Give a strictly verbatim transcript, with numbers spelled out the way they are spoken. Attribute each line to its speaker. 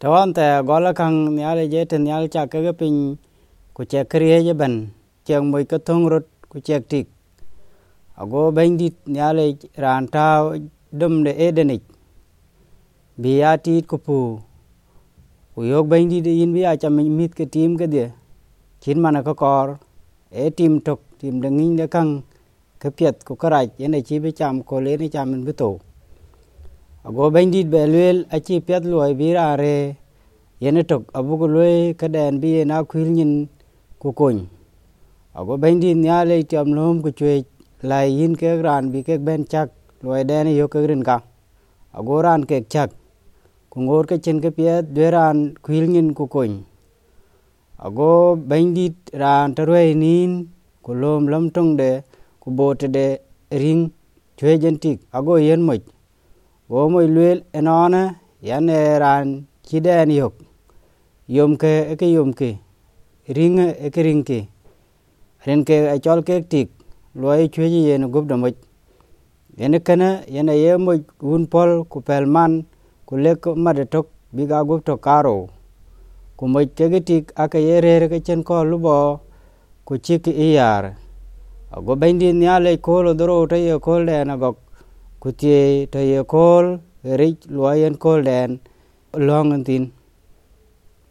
Speaker 1: Tawan ta gola kang nyale jete nyale cha ke pin ku che kriye je ban cheng moy ka thong rot ku chek tik ago bandit nyale ranta dum de edenik biati ku pu ku yok bandit yin bi a cha mit ke tim ke de chin mana ka kor e tim tok tim de ngin de kang ke piet ku karaj ene chi bi cham ko le ni cham min bi to ago bandit be lel a chi piet loy bi ra re yene tok abu ko loy ka den bi na khwil nyin ku kon ago bandit nyale tiam lom ku chwe lai yin ke ran bi ke ben chak loy den yo ke rin ka ago ran ke chak ku ngor ke chen ke piet de ran khwil nyin ku kon ago bandit ran tarwe nin ku lom lam tong de ku bot de ring chwe jen tik ago yen moy wo moy lel enona yan ran chi den yok yom ke ke yom ke ring e ke ring ke ren ke a chol ke tik loy chwe ji yen gub da moy yen kana yen ye moy un pol ku pelman ku lek ma de tok bi ga gub to karo ku moy ke ke tik aka ye re ke chen ko lu bo ku chi ke yar ago bandi nyale ko lo dro te ye ko le na gok ku tie te ye ko ri loy en ko den long tin